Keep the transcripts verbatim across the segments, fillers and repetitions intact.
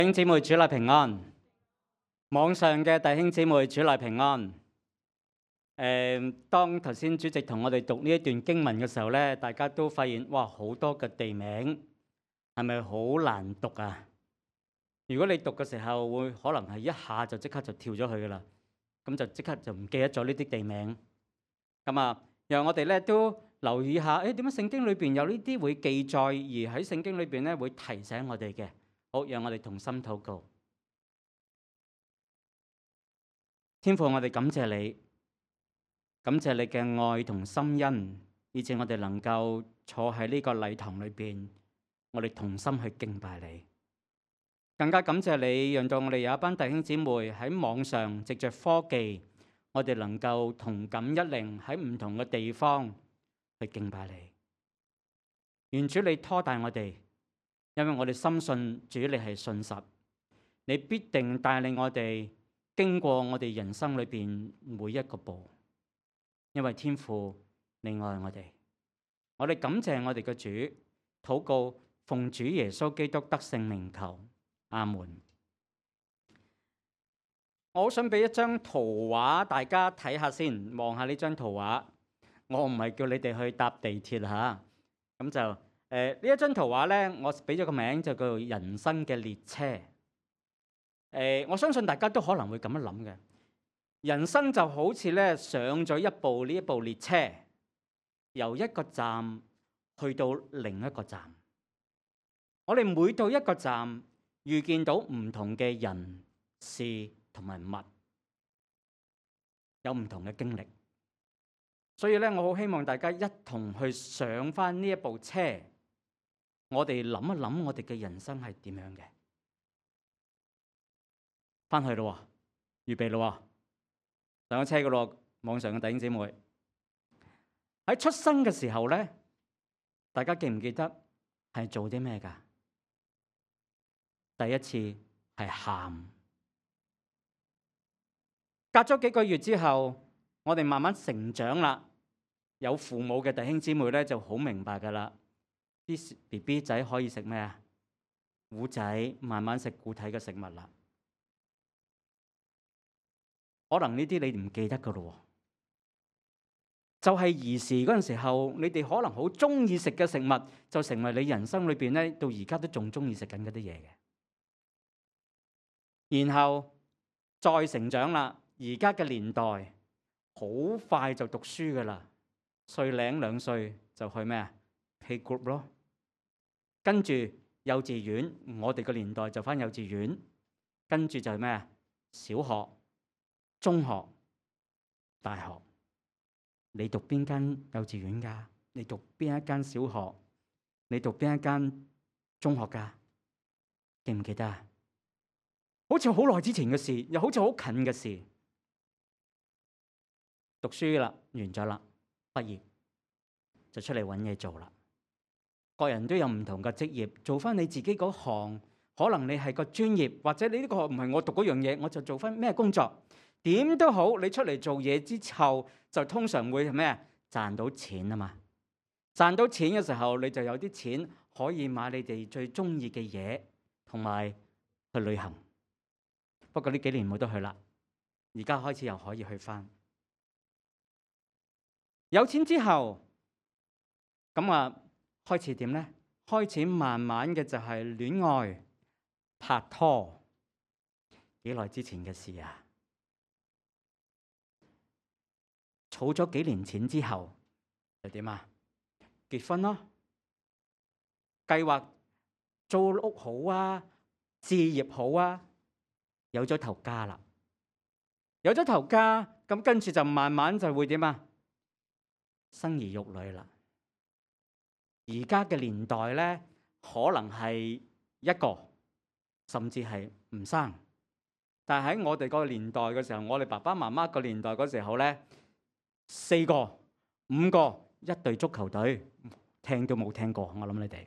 弟兄姊妹，主內平安。網上嘅弟兄姊妹，主內平安。誒，當頭先主席同我哋讀呢一段經文嘅時候咧，大家都發現哇，好多嘅地名係咪好難讀啊？如果你讀嘅時候，會可能係一下就即刻就跳咗去噶啦，咁就即刻就唔記得咗呢啲地名。咁啊，讓我哋咧都留意下，誒點解聖經裏邊有呢啲會記載，而喺聖經裏邊咧會提醒我哋嘅。好，讓我哋同心禱告。天父，我哋感謝你，感謝你嘅愛同心恩，以致我哋能夠坐喺呢個禮堂裏邊，我哋同心去敬拜你。更加感謝你，讓到我哋有一班弟兄姊妹喺網上藉着科技，我哋能夠同感一靈喺唔同嘅地方去敬拜你。願主你拖帶我哋。因為我哋深信主你係信實，你必定帶領我哋經過我哋人生裏邊每一個步。因為天父你愛我哋，我哋感謝我哋嘅主，禱告奉主耶穌基督得勝名求，阿門。我好想俾一張圖畫大家睇下先，望下呢張圖畫。我唔係叫你哋去搭地鐵吓，咁就。誒呢、呃、一張圖畫咧，我俾咗個名就叫做人生嘅列車。誒、呃，我相信大家都可能會咁樣諗嘅。人生就好似咧上咗一部呢一部列車，由一個站去到另一個站。我哋每到一個站，遇見到唔同嘅人事同埋物，有唔同嘅經歷。所以咧，我好希望大家一同去上返呢一部車。我哋諗一諗，我哋嘅人生係點樣嘅？翻去咯，預備咯，上咗車噶咯。網上嘅弟兄姊妹喺出生嘅時候咧，大家記唔記得係做啲咩噶？第一次係喊，隔咗幾個月之後，我哋慢慢成長啦。有父母嘅弟兄姊妹咧，就好明白噶啦。啲 B B 仔可以食咩啊？糊仔，慢慢食固體嘅食物啦。可能呢啲你唔記得噶咯，就係兒時嗰陣時候，你哋可能好中意食嘅食物，就成為你人生裏邊咧，到而家都仲中意食緊嗰啲嘢嘅。然後再成長啦，而家嘅年代好快就讀書噶啦，歲零兩歲就去咩啊？Playgroup 咯。跟住幼稚園，我哋個年代就返幼稚園，跟住就係咩啊？小學、中學、大學。你讀邊間幼稚園㗎？你讀邊一間小學？你讀邊一間中學㗎？記唔記得啊？好似好耐之前嘅事，又好似好近嘅事。讀書啦，完咗啦，畢業就出嚟揾嘢做啦。個人都有唔同嘅職業，做翻你自己嗰行。可能你係個專業，或者你呢個唔係我讀嗰樣嘢，我就做翻咩工作。點都好，你出嚟做嘢之後，就通常會係咩啊？賺到錢啊嘛！賺到錢嘅時候，你就有啲錢可以買你哋最中意嘅嘢，同埋去旅行。不過呢幾年冇得去啦，而家開始又可以去翻。有錢之後，咁啊〜開始點呢？開始慢慢嘅就係戀愛、拍拖。幾耐之前嘅事啊？儲咗幾年錢之後，就點啊？結婚咯。計劃租屋好啊，置業好啊，有咗頭家啦。有咗頭家，咁跟住就慢慢就會點啊？生兒育女啦。而家嘅年代咧，可能係一個，甚至係唔生。但係喺我哋個年代嘅時候，我哋爸爸媽媽個年代嗰時候咧，四個、五個一隊足球隊，聽都冇聽過。我諗你哋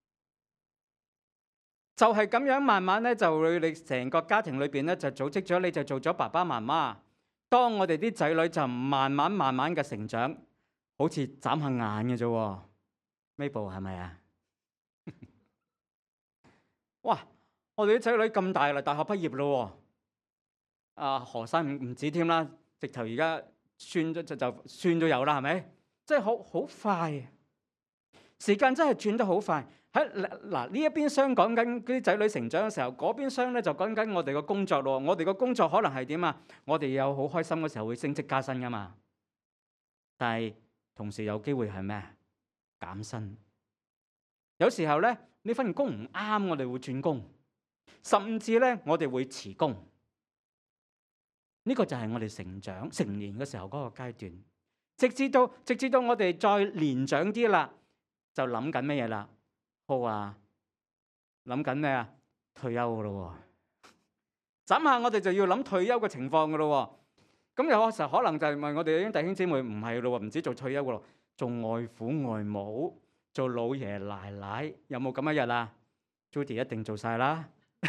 就係咁樣，慢慢咧就會你成個家庭裏邊咧就組織咗，你就做咗爸爸媽媽。當我哋啲仔女就慢慢慢慢嘅成長，好似眨下眼嘅啫。Mabel 係咪啊？哇！ 我哋啲仔女咁大啦，大學畢業咯。阿何生唔唔止添啦，直頭而家孫咗就就孫都有啦，係咪？即係好好快，時間真係轉得好快。喺嗱呢一邊廂講緊啲仔女成長嘅時候，嗰邊廂咧就講緊我哋個工作咯。我哋個工作可能係點啊？我哋有好開心嘅時候會升職加薪噶嘛，但係同時有機會係咩？減薪。有時候咧呢份工唔啱，我哋會轉工，甚至咧我哋會辭工。呢個就係我哋成長成年嘅時候嗰個階段，直至到直至到我哋再年長啲啦，就諗緊咩嘢啦？好啊，諗緊咩啊？退休噶咯，眨下我哋就要諗退休嘅情況噶咯。咁有個時候可能就係問我哋啲弟兄姊妹，唔係咯，唔止做退休噶咯，做外父外母，做老爺奶奶，有冇咁一日啊 ？Judy 一定做晒啦。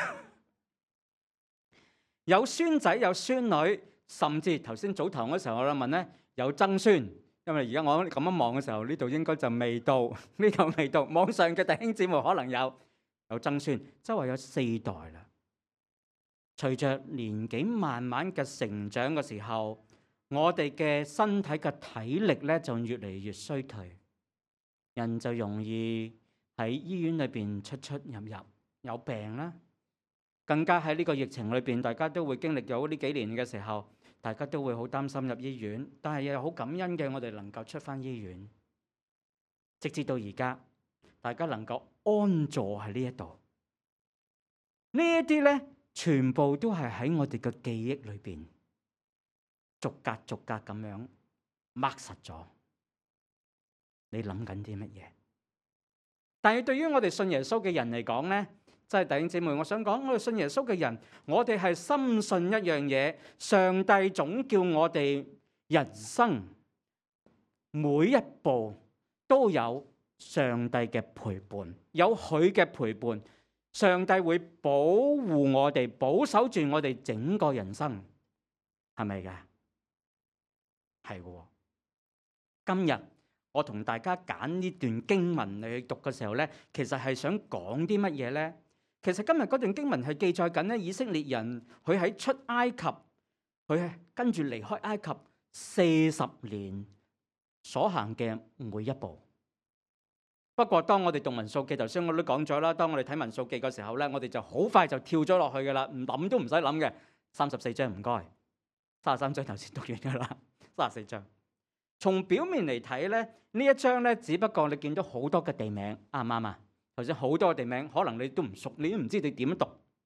有孫仔有孫女，甚至頭先早堂嗰時候我哋問咧，有曾孫，因為而家我咁樣望嘅時候，呢度應該就未到，呢度未到。網上嘅弟兄姊妹可能有有曾孫，周圍有四代啦。隨着年紀慢慢嘅成長嘅時候，我哋嘅身體嘅體力咧就越嚟越衰退，人就容易喺醫院裏邊出出入入，有病啦。更加喺呢個疫情裏邊，大家都會經歷咗呢幾年嘅時候，大家都會好擔心入醫院。但係又好感恩嘅，我哋能夠出返醫院，直至到而家，大家能夠安坐喺呢一度。呢一啲咧，全部都係喺我哋嘅記憶裏邊，逐格逐格咁樣 mark 實咗。你諗緊啲乜嘢？但係對於我哋信耶穌嘅人嚟講咧，即係弟兄姊妹，我想講，我哋信耶穌嘅人，我哋係深信一樣嘢，上帝總叫我哋人生每一步都有上帝嘅陪伴，有佢嘅陪伴，上帝會保護我哋，保守住我哋整個人生，係咪㗎？係嘅。今日我同大家揀呢段經文嚟去讀嘅時候咧，其實係想講啲乜嘢咧？其實今日嗰段經文係記載緊咧，以色列人佢喺出埃及，佢跟住離開埃及四十年所行嘅每一步。不過當我哋讀民數記，頭先我都講咗啦，當我哋睇民數記嘅時候咧，我哋就好快就跳咗落去噶啦，唔諗都唔使諗嘅。三十四章唔該，三十三章頭先讀完噶啦，三十四章。從表面嚟睇咧，呢一章咧，只不過你見到好多嘅地名，啱唔啱啊？頭先好多嘅地名，可能你都唔熟，你都唔知你點樣讀。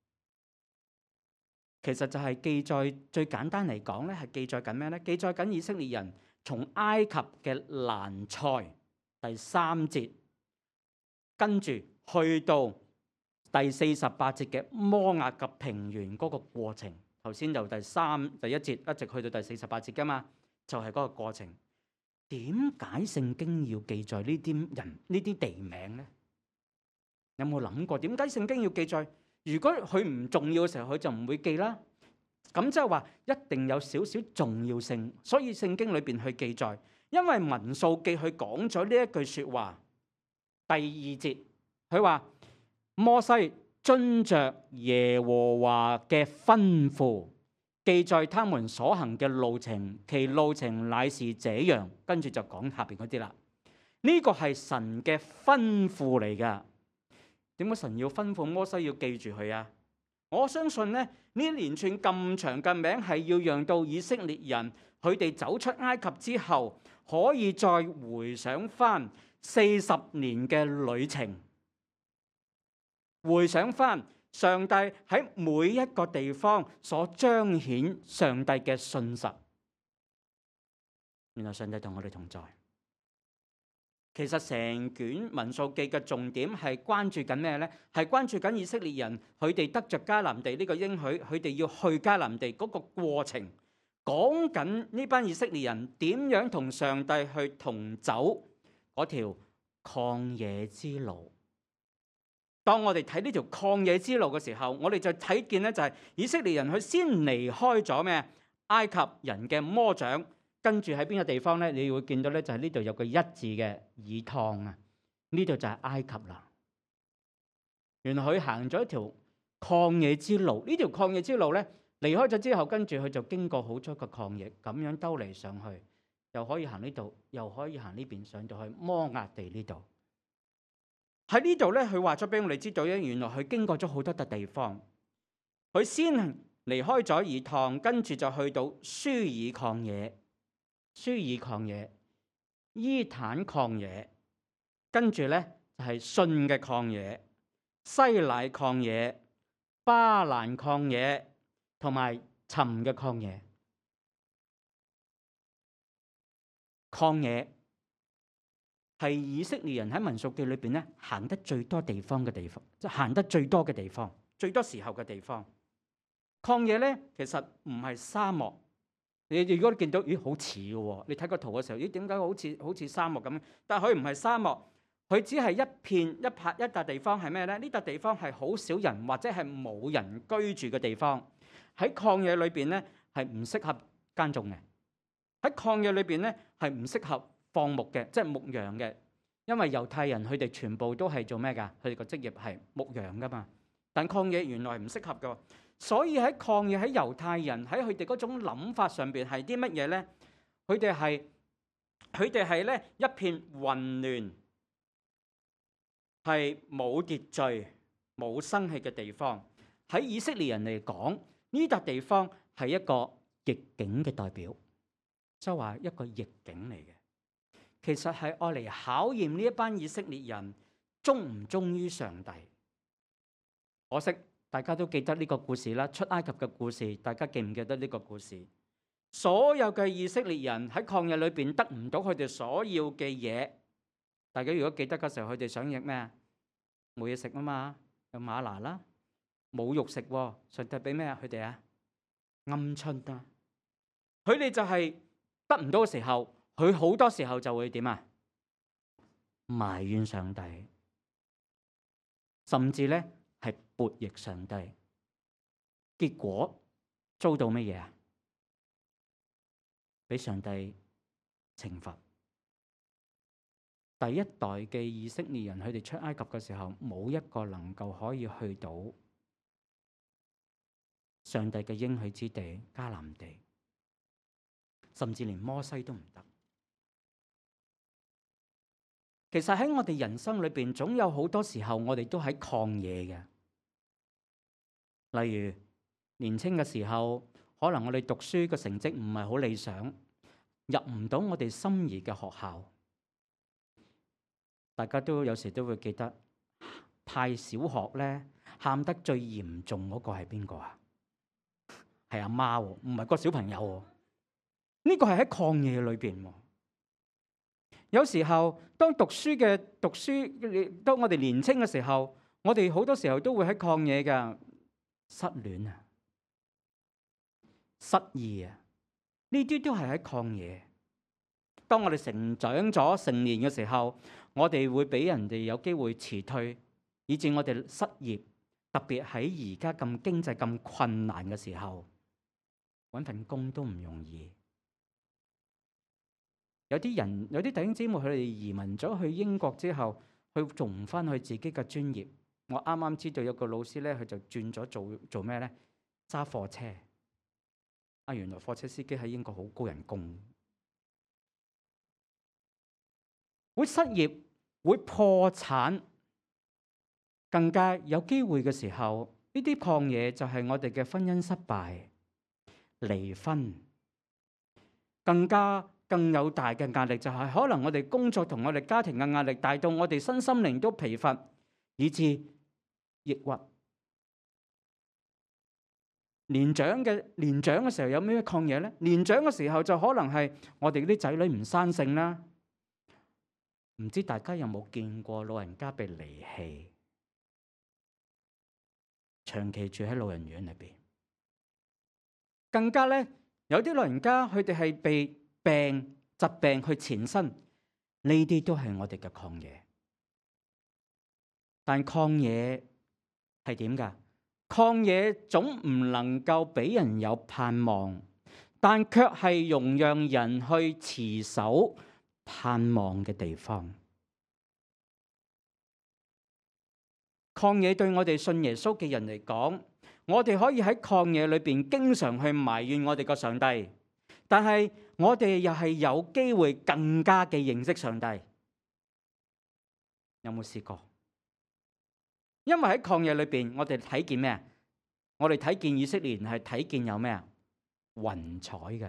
其實就係記載，最簡單嚟講咧，係記載緊咩咧？記載緊以色列人從埃及嘅蘭塞第三節，跟住去到第四十八節嘅摩押嘅平原嗰個過程。頭先由第三第一節一直去到第四十八節噶嘛，就係嗰個過程。點解聖經要記載呢啲人呢啲地名咧？有冇諗過點解聖經要記載？如果佢唔重要嘅時候，佢就唔會記啦。咁即係話一定有少少重要性，所以聖經裏邊去記載。因為民數記佢講咗呢一句說話，第二節佢話摩西遵着耶和華嘅吩咐，記載他們所行嘅路程，其路程乃是這樣。跟住就講下邊嗰啲啦。呢個係神嘅吩咐嚟噶。點解神要吩咐摩西要記住佢啊？我相信咧，呢一連串咁長嘅名係要讓到以色列人佢哋走出埃及之後，可以再回想翻四十年嘅旅程，回想翻上帝喺每一個地方所彰顯上帝嘅信實。原來上帝同我哋同在。其實成卷民數記嘅重點係關注緊咩呢？係關注緊以色列人佢哋得着迦南地呢個應許，佢哋要去迦南地嗰個過程，講緊呢班以色列人點樣同上帝去同走嗰條曠野之路。當我哋睇呢條曠野之路嘅時候，我哋就睇見咧，就係以色列人佢先離開咗咩？埃及人嘅魔掌。跟住喺邊個地方咧？你會見到咧，就係呢度有個一字嘅以趟啊！呢度就係埃及啦。原來佢行咗一條曠野之路。呢條曠野之路咧，離開咗之後，跟住佢就經過好多個曠野，咁樣兜嚟上去，又可以行呢度，又可以行呢邊上到去摩押地呢度。喺呢度咧，佢話咗俾我哋知道咧，原來佢經過咗好多笪地方。佢先離開咗以趟，跟住就去到舒爾曠野、舒爾曠野、伊坦曠野，跟住咧就係信嘅曠野、西乃曠野、巴蘭曠野同埋尋嘅曠野。曠野係以色列人喺民數記裏邊咧行得最多地方嘅地方，即係行得最多嘅地方，最多時候嘅地方。曠野咧其實唔係沙漠，你如果見到咦好似嘅喎，你睇個圖嘅時候，咦點解好似好似沙漠咁？但係佢唔係沙漠，佢只係一片一拍一笪地方係咩咧？呢笪地方係好少人或者係冇人居住嘅地方。喺曠野裏邊咧係唔適合耕種嘅，喺曠野裏邊咧係唔適合放牧嘅，即係牧羊嘅，因為猶太人佢哋全部都係做咩㗎？佢哋個職業係牧羊㗎嘛。但曠野原來唔適合㗎。所以喺曠野喺猶太人喺佢哋嗰種諗法上邊係啲乜嘢咧？佢哋係佢哋係咧一片混亂，係冇秩序、冇生氣嘅地方。喺以色列人嚟講，呢笪地方係一個逆境嘅代表，即係話一個逆境嚟嘅。其實係愛嚟考驗呢一班以色列人忠唔忠於上帝。可惜。大家都記得呢個故事啦，出埃及嘅故事，大家記唔記得呢個故事？所有嘅以色列人喺曠野裏邊得唔到佢哋所要嘅嘢。大家如果記得嘅時候，佢哋想要咩啊？冇嘢食啊嘛，有嗎哪啦，冇肉食喎。上帝俾咩啊？佢哋啊，鵪鶉啊。佢哋就係得唔到嘅時候，佢好多時候就會點啊？埋怨上帝，甚至咧。係悖逆上帝，結果遭到乜嘢啊？俾上帝懲罰。第一代嘅以色列人，佢哋出埃及嘅時候，冇一個能夠可以去到上帝嘅應許之地迦南地，甚至連摩西都唔得。其實喺我哋人生裏邊，總有好多時候，我哋都喺曠野嘅。例如年青嘅時候，可能我哋讀書嘅成績唔係好理想，入唔到我哋心儀嘅學校。大家都有時都會記得派小學咧，喊得最嚴重嗰個係邊個啊？係阿媽喎，唔係個小朋友喎。呢個係喺曠野裏邊。有時候當讀書嘅讀書，當我哋年青嘅時候，我哋好多時候都會喺曠野㗎。失戀啊，失意啊，呢啲都係喺曠野。當我哋成長咗成年嘅時候，我哋會俾人哋有機會辭退，以致我哋失業。特別喺而家咁經濟咁困難嘅時候，搵份工都唔容易。有啲人，有啲弟兄姊妹，佢哋移民咗去英國之後，佢做唔翻佢自己嘅專業。我啱啱知道有個老師咧，佢就轉咗做做咩咧？揸貨車。啊，原來貨車司機喺英國好高人工。會失業，會破產，更加有機會嘅時候，呢啲曠野就係我哋嘅婚姻失敗、離婚，更加更有大嘅壓力，就係可能我哋工作同我哋家庭嘅壓力大到我哋身心靈都疲乏，以致抑鬱。年長嘅年長嘅時候有咩曠野咧？年長嘅時候就可能係我哋啲仔女唔生性啦。唔知大家有冇見過老人家被離棄，長期住喺老人院裏邊？更加咧，有啲老人家佢哋係被病疾病去纏身，呢啲都係我哋嘅曠野。但曠野係點㗎？曠野總唔能夠俾人有盼望，但卻係容讓人去持守盼望嘅地方。 曠野對我哋信耶穌嘅人嚟講，我哋可以喺曠野裏邊經常去埋怨我哋個上帝，但係我哋又係有機會更加嘅認識上帝。有冇試過？因為喺曠野裏邊，我哋睇見咩？我哋睇見以色列人係睇見有咩啊？雲彩嘅，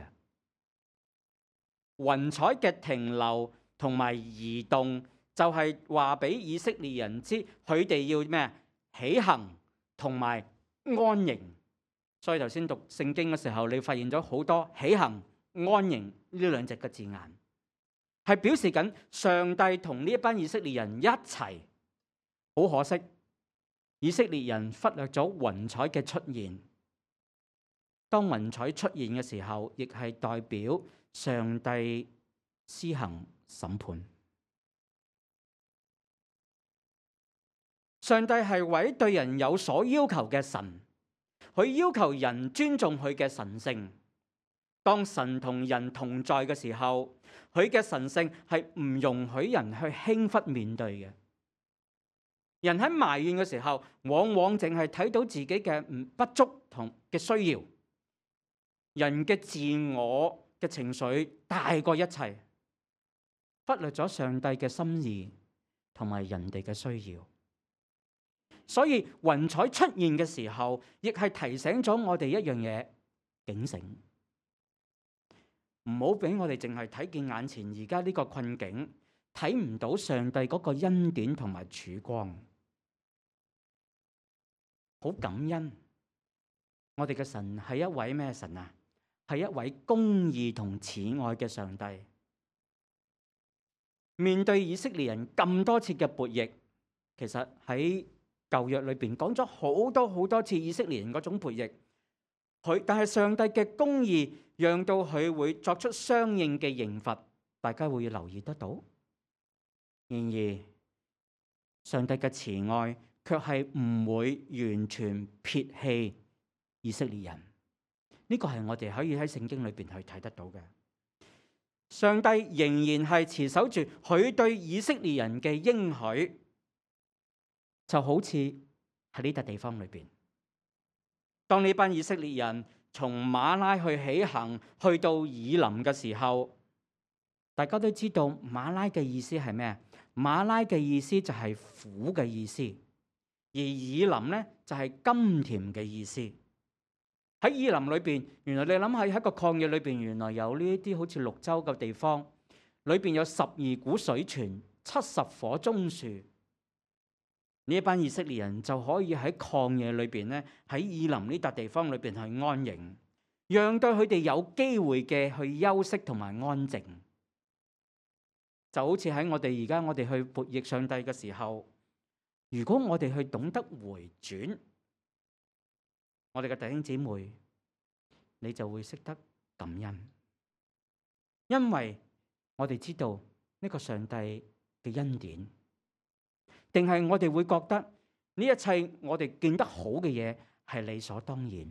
雲彩嘅停留同埋移動，就係話俾以色列人知，佢哋要咩？起行同埋安營。所以頭先讀聖經嘅時候，你發現咗好多起行、安營呢兩隻嘅字眼，係表示緊上帝同呢一班以色列人一齊。好可惜，以色列人忽略咗雲彩嘅出現。當雲彩出現嘅時候，亦係代表上帝施行審判。上帝係位對人有所要求嘅神，佢要求人尊重佢嘅神性。當神同人同在嘅時候，佢嘅神性係唔容許人去輕忽面對嘅。人喺埋怨嘅時候，往往淨係睇到自己嘅唔不足同嘅需要。人嘅自我嘅情緒大過一切，忽略咗上帝嘅心意同埋人哋嘅需要。所以雲彩出現嘅時候，亦係提醒咗我哋一樣嘢：警醒，唔好俾我哋淨係睇見眼前而家呢個困境，睇唔到上帝嗰個恩典同埋曙光。好感恩，我哋嘅神係一位咩神啊？係一位公義同慈愛嘅上帝。面對以色列人咁多次嘅悖逆，其實喺舊約裏邊講咗好多好多次以色列人嗰種悖逆，佢但係上帝嘅公義讓到佢會作出相應嘅刑罰，大家會留意得到。然而上帝嘅慈愛卻係唔會完全撇棄以色列人，呢個係我哋可以喺聖經裏邊去睇得到嘅。上帝仍然係持守住佢對以色列人嘅應許。就好似喺呢笪地方裏邊，當呢班以色列人從馬拉去起行去到以林嘅時候，大家都知道馬拉嘅意思係咩？馬拉嘅意思就係苦嘅意思，而以林呢就係甘甜嘅意思。喺以林裏邊，原來你諗下喺個曠野裏邊，原來有呢一啲好似綠洲嘅地方，裏邊有十二股水泉、七十棵棕樹。呢一班以色列人就可以喺曠野裏邊咧，喺以林呢笪地方裏邊去安營，讓到佢哋有機會嘅去休息同埋安靜。就好似喺我哋而家我哋去悖逆上帝嘅時候，如果我哋去懂得回轉，我哋嘅弟兄姊妹，你就會識得感恩，因為我哋知道呢個上帝嘅恩典。定係我哋會覺得呢一切我哋見得好嘅嘢係理所當然。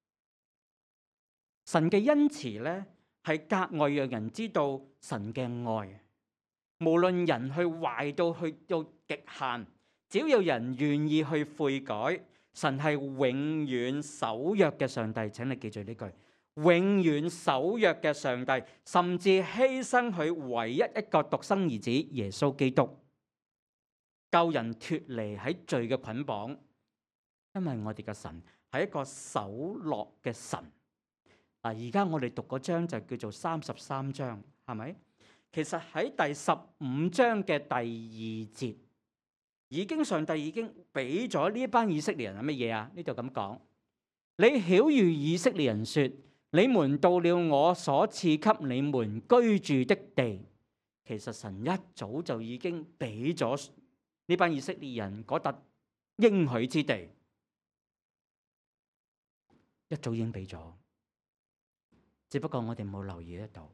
神嘅恩慈咧係格外讓人知道神嘅愛，無論人去壞到去到極限，只要有人願意去悔改，神係永遠守約嘅上帝。請你記住呢句：永遠守約嘅上帝，甚至犧牲佢唯一一個獨生兒子耶穌基督，救人脫離喺罪嘅捆綁。因為我哋嘅神係一個守諾嘅神。嗱，而家我哋讀嗰章就叫做三十三章，係咪？其實喺第十五章嘅第二節，已經上帝已經俾咗呢一班以色列人係乜嘢啊？呢度咁講：你曉諭以色列人說，你們到了我所賜給你們居住的地。其實神一早就已經俾咗呢班以色列人嗰笪應許之地，一早已經俾咗，只不過我哋冇留意得到。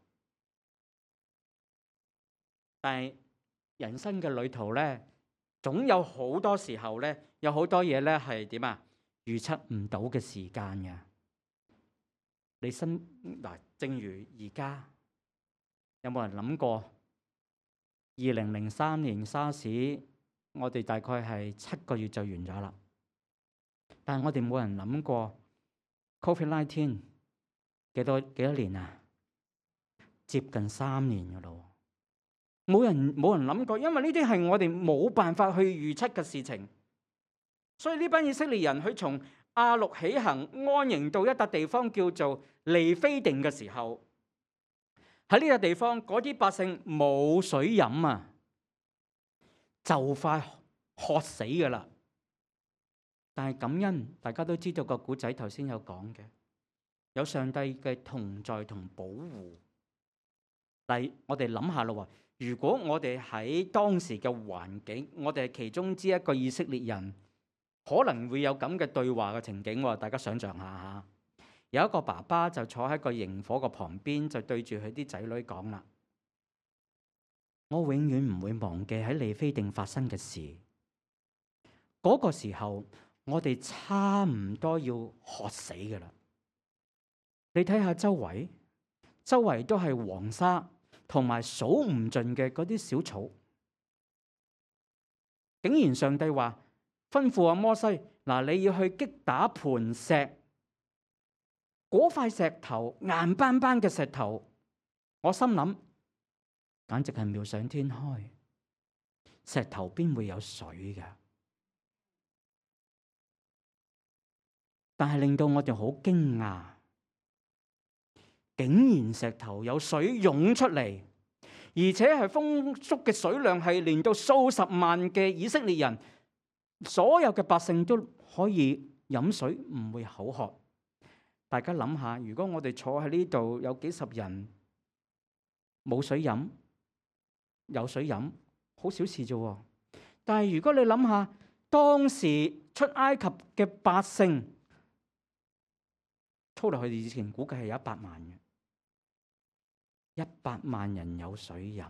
但係人生嘅旅途咧，總有好多時候咧，有好多嘢咧係點啊？預測唔到嘅時間嘅。你身嗱，正如而家，有冇人諗過二零零三年沙士？ 我哋大概係七個月就完咗啦。但係我哋冇人諗過 Covid 十九 幾多幾多年啊？接近三年噶咯。冇人冇人諗過，因為呢啲係我哋冇辦法去預測嘅事情。所以呢班以色列人佢從亞錄起行，安營到一笪地方叫做利非定嘅時候，喺呢個地方嗰啲百姓冇水飲啊，就快渴死噶啦。但係感恩，大家都知道個古仔頭先有講嘅，有上帝嘅同在同保護。但係我哋諗下咯，如果我哋喺當時嘅環境，我哋係其中之一個以色列人，可能會有咁嘅對話嘅情景。大家想象下吓，有一個爸爸就坐喺個營火嘅旁邊，就對住佢啲仔女講啦：我永遠唔會忘記喺利非定發生嘅事。嗰個時候，我哋差唔多要渴死噶啦。你睇下周圍，周圍都係黃沙，同埋數唔盡嘅嗰啲小草。竟然上帝話吩咐阿摩西：嗱，你要去擊打磐石，嗰塊石頭硬邦邦嘅石頭。我心諗，簡直係妙想天開。石頭邊會有水噶？但係令到我哋好驚訝，竟然石頭有水湧出嚟，而且係豐足嘅水量，係連到數十萬嘅以色列人，所有嘅百姓都可以飲水，唔會口渴。大家諗下，如果我哋坐喺呢度有幾十人冇水飲，有水飲好小事啫。但係如果你諗下，當時出埃及嘅百姓，粗落去以前估計係有一百萬嘅，一百萬人有水飲，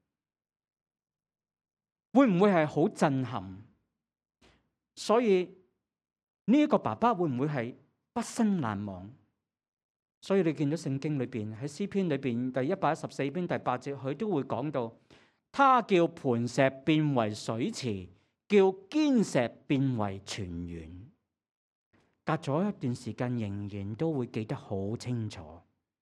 會唔會係好震撼？所以呢一個爸爸會唔會係畢生難忘？所以你見到聖經裏邊喺詩篇裏邊第一百一十四篇第八節，佢都會講到，他叫磐石變為水池，叫堅石變為泉源。隔咗一段時間，仍然都會記得好清楚。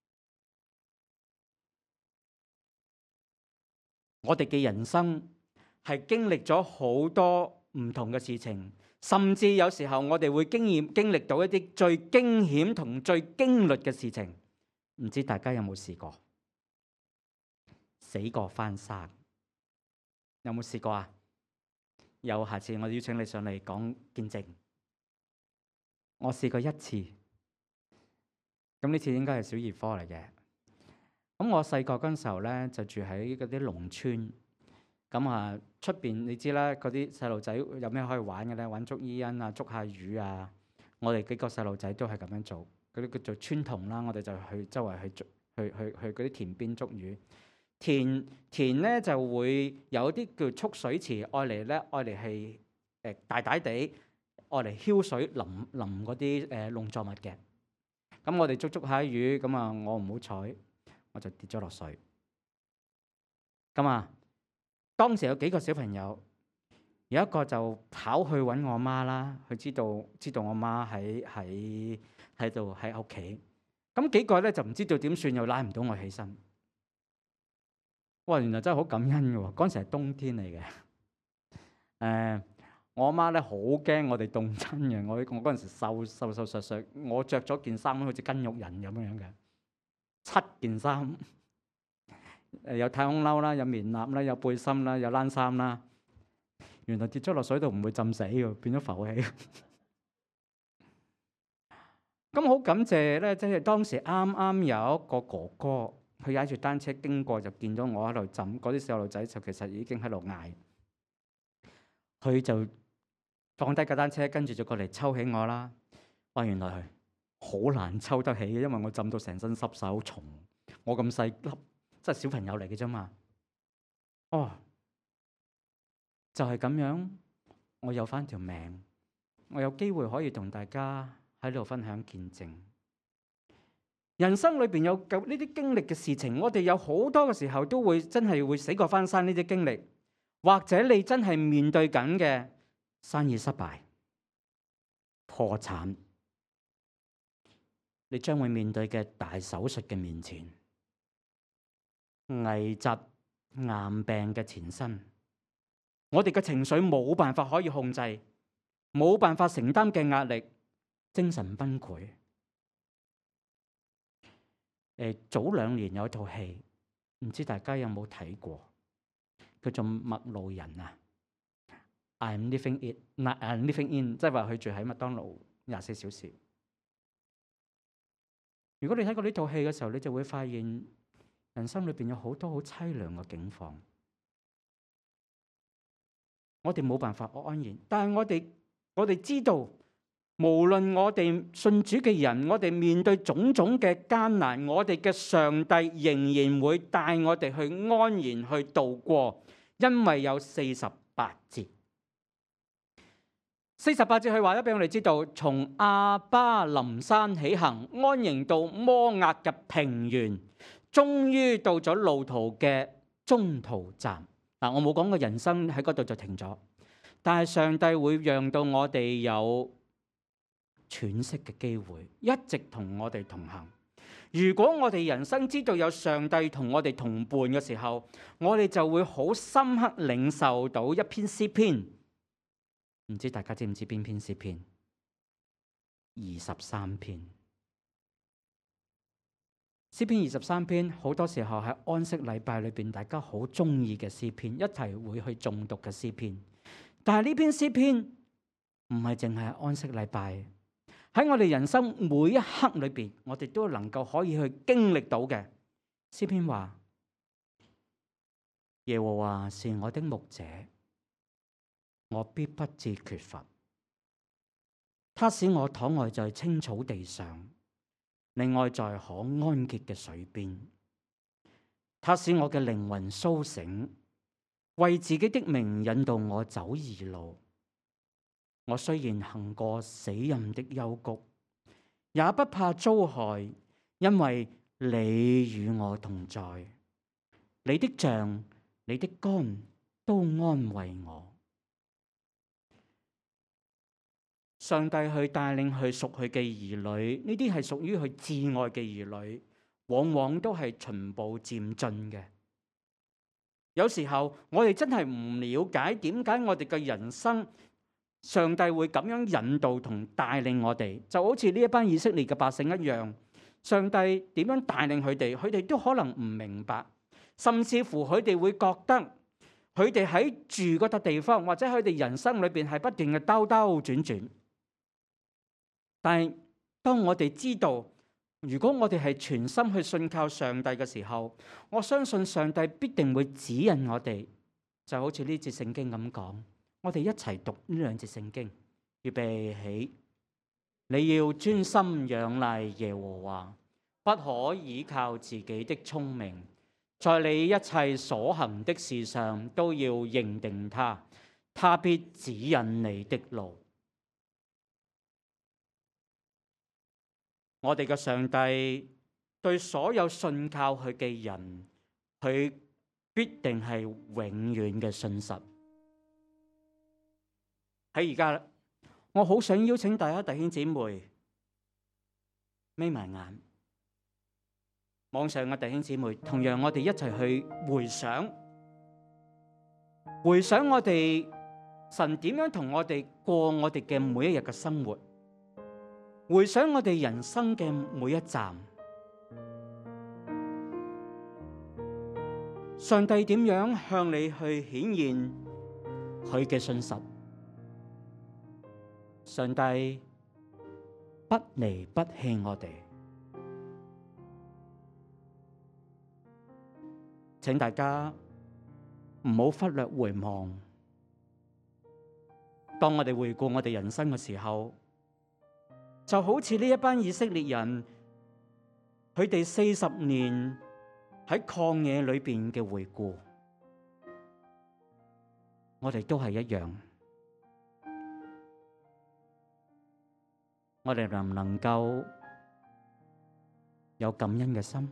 我哋嘅人生係經歷咗好多唔同嘅事情，甚至有時候我哋會經驗經歷到一啲最驚險同最驚慄嘅事情。唔知大家有冇試過死過翻生？有冇試過啊？有，下次我邀請你上嚟講見證。我試過一次，咁呢次應該係小兒科嚟嘅。咁我細個嗰陣時候咧，就住喺嗰啲農村。咁啊，出邊你知啦，嗰啲細路仔有咩可以玩嘅咧？玩捉伊人啊，捉下魚啊。我哋幾個細路仔都係咁樣做，嗰啲叫做村童啦。我哋就去周圍去捉，去去去嗰啲田邊捉魚。田田咧就會有啲叫蓄水池，愛嚟咧，愛嚟係誒大大地。愛嚟澆水淋淋嗰啲誒農作物嘅。咁我哋捉捉下魚，咁啊我唔好彩，我就跌咗落水。咁啊，當時有幾個小朋友，有一個就跑去揾我媽啦，佢知道知道我媽喺喺喺度喺屋企。咁幾個咧就唔知道點算，又拉唔到我起身。哇！原來真係好感恩嘅喎，嗰陣時係冬天嚟嘅。誒、呃。我阿媽咧好驚我哋凍親嘅，我我嗰陣時瘦瘦瘦削削，我着咗件衫好似筋肉人咁樣嘅，七件衫，誒有太空褸啦，有棉衲啦，有背心啦，有冷衫啦。原來跌咗落水度唔會浸死嘅，變咗浮起。咁好感謝咧，即係當時啱啱有一個哥哥，佢踩住單車經過就見到我喺度浸，嗰啲細路仔就其實已經喺度嗌，佢就放低架單車，跟住就過嚟抽起我啦。哇！原來係好難抽得起嘅，因為我浸到成身濕手，好重。我咁細粒，即係小朋友嚟嘅啫嘛。哦，就係咁樣，我有翻條命，我有機會可以同大家喺度分享見證。人生裏邊有呢啲經歷嘅事情，我哋有好多嘅時候都會真係會死過翻生呢啲經歷。 或者你真係面對緊嘅生意失敗、破產，你將會面對嘅大手術嘅面前、危疾、癌病嘅纏身，我哋嘅情緒冇辦法可以控制，冇辦法承擔嘅壓力，精神崩潰。誒，早兩年有一套戲，唔知大家有冇睇過，叫做《麥路人》啊。I'm living it，嗱，I'm living in，即係話佢住喺麥當勞廿四小時。如果你睇過呢套戲嘅時候，你就會發現人生裏邊有好多好淒涼嘅境況。我哋冇辦法安然，但係我哋我哋知道，無論我哋信主嘅人，我哋面對種種嘅艱難，我哋嘅上帝仍然會帶我哋去安然去度過，因為有四十八節。四十八節佢話咗俾我哋知道，從亞巴林山起行，安營到摩押嘅平原，終於到咗路途嘅中途站。嗱，我冇講過人生喺嗰度就停咗，但係上帝會讓到我哋有喘息嘅機會，一直同我哋同行。如果我哋人生知道有上帝同我哋同伴嘅時候，我哋就會好深刻領受到一篇詩篇。唔知大家知唔知邊篇詩篇？二十三篇。詩篇二十三篇好多時候係安息禮拜裏邊大家好中意嘅詩篇，一齊會去誦讀嘅詩篇。但係呢篇詩篇唔係淨係安息禮拜，喺我哋人生每一刻裏邊，我哋都能夠可以去經歷到嘅。詩篇話：耶和華是我的牧者，我必不致缺乏。他使我躺臥在青草地上，令我在可安歇嘅水邊。他使我嘅靈魂甦醒，為自己的名引導我走義路。我雖然行過死蔭的幽谷，也不怕遭害，因為你與我同在。你的杖、你的竿都安慰我。上帝去帶領去屬佢嘅兒女，呢啲係屬於佢至愛嘅兒女，往往都係循步漸進嘅。有時候我哋真係唔了解點解我哋嘅人生，上帝會咁樣引導同帶領我哋，就好似呢一班以色列嘅百姓一樣。上帝點樣帶領佢哋，佢哋都可能唔明白，甚至乎佢哋會覺得佢哋喺住嗰笪地方，或者佢哋人生裏邊係不斷嘅兜兜轉轉。但係當我哋知道，如果我哋係全心去信靠上帝嘅時候，我相信上帝必定會指引我哋。就好似呢節聖經咁講，我哋一齊讀呢兩節聖經。預備起，你要專心仰賴耶和華，不可倚靠自己的聰明，在你一切所行的事上都要認定他，他必指引你的路。我哋嘅上帝對所有信靠佢嘅人，佢必定係永遠嘅信實。喺而家，我好想邀請大家弟兄姊妹眯埋眼，網上嘅弟兄姊妹，同樣我哋一齊去回想，回想我哋神點樣同我哋過我哋嘅每一日嘅生活。回想我哋人生嘅每一站，上帝點樣向你去顯現佢嘅信實？上帝不離不棄我哋，請大家唔好忽略回望。當我哋回顧我哋人生嘅時候，就好似呢一班以色列人，佢哋四十年喺曠野裏邊嘅回顧，我哋都係一樣。我哋能唔能夠有感恩嘅心？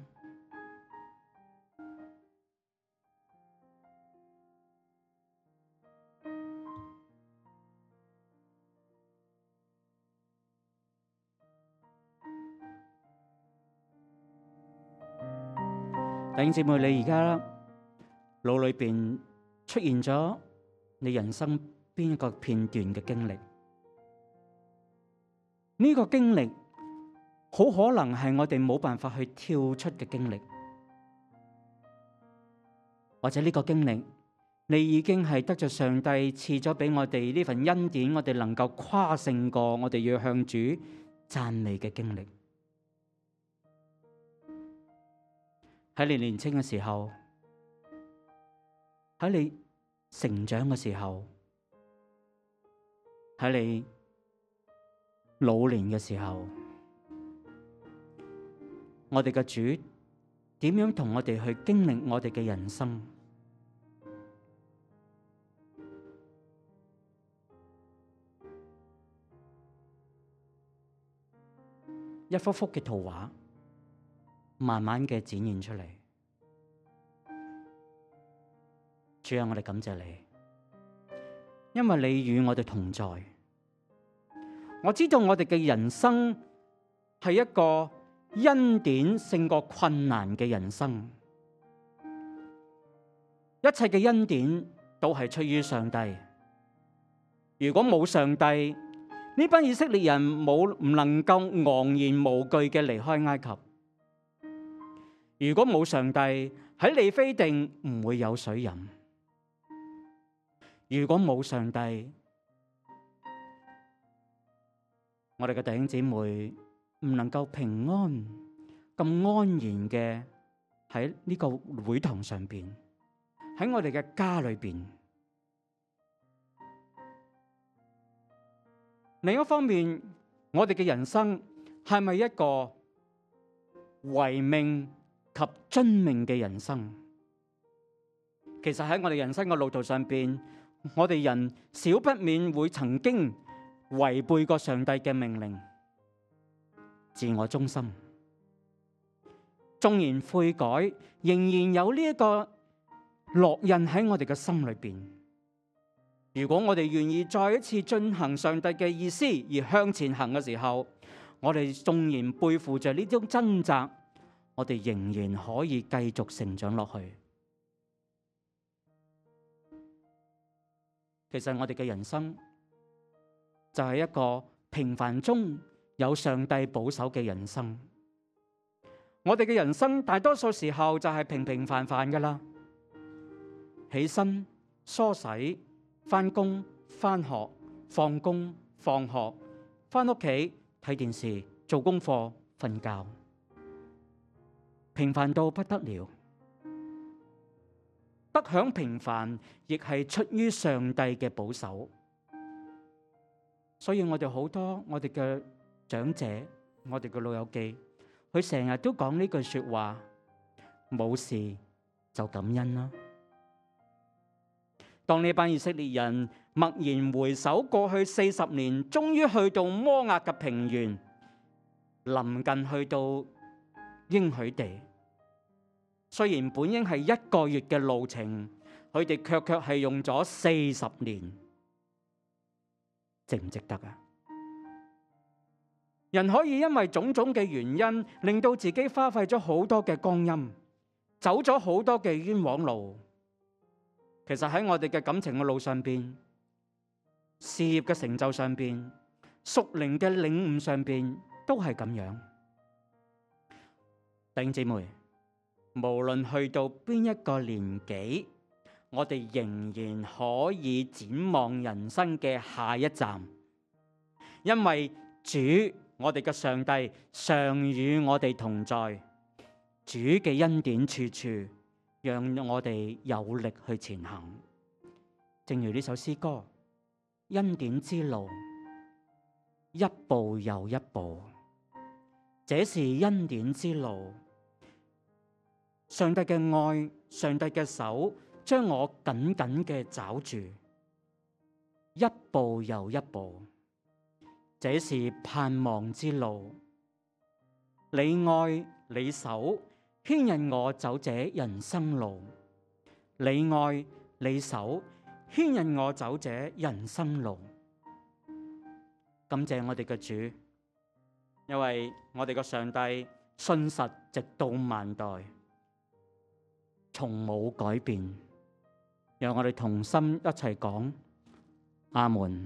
弟兄姊妹，你而家腦裏邊出現咗你人生邊一個片段嘅經歷？呢個經歷好可能係我哋冇辦法去跳出嘅經歷，或者呢個經歷你已經係得着上帝賜咗俾我哋呢份恩典，我哋能夠跨勝過我哋要向主讚美嘅經歷。喺你年輕嘅時候，喺你成長嘅時候，喺你老年嘅時候，我哋嘅主點樣同我哋去經歷我哋嘅人生？一幅幅嘅圖畫，慢慢嘅展現出嚟。主啊，我哋感謝你，因為你與我哋同在。我知道我哋嘅人生係一個恩典勝過困難嘅人生，一切嘅恩典都係出於上帝。如果冇上帝，呢班以色列人冇唔能夠昂然無懼嘅離開埃及。如果冇上帝，喺利非定唔會有水飲。如果冇上帝，我哋嘅弟兄姊妹唔能夠平安咁安然嘅喺呢個會堂上邊，喺我哋嘅家裏邊。另一方面，我哋嘅人生係咪一個違命及遵命嘅人生？其實喺我哋人生嘅路途上邊，我哋人少不免會曾經違背過上帝嘅命令，自我中心。縱然悔改，仍然有呢一個烙印喺我哋嘅心裏邊。如果我哋願意再一次進行上帝嘅意思而向前行嘅時候，我哋縱然背負着呢種掙扎，我哋仍然可以繼續成長落去。其實我哋嘅人生就係一個平凡中有上帝保守嘅人生。我哋嘅人生大多數時候就係平平凡凡噶啦，起身、梳洗、翻工、翻學、放工、放學、翻屋企睇電視、做功課、瞓覺，平凡到不得了。得享平凡，亦係出於上帝嘅保守。所以我哋好多我哋嘅長者，我哋嘅老友記，佢成日都講呢句說話：冇事就感恩啦。當呢班以色列人默然回首過去四十年，終於去到摩押嘅平原，臨近去到應許地。雖然本應係一個月嘅路程，佢哋卻卻係用咗四十年，值唔值得啊？人可以因為種種嘅原因，令到自己花費咗好多嘅光陰，走咗好多嘅冤枉路。其實喺我哋嘅感情嘅路上邊，事業嘅成就上邊，屬靈嘅領悟上邊，都係咁樣。弟兄姊妹，無論去到邊一個年紀，我哋仍然可以展望人生嘅下一站，因為主，我哋嘅上帝常與我哋同在，主嘅恩典處處，讓我哋有力去前行。正如呢首詩歌，恩典之路，一步又一步，這是恩典之路。上帝嘅愛，上帝嘅手將我緊緊嘅抓住，一步又一步，這是盼望之路。你愛你手牽引我走這人生路，你愛你手牽引我走這人生路。感謝我哋嘅主，因為我哋嘅上帝信實直到萬代。 從冇改變。讓我哋同心一齊講阿門。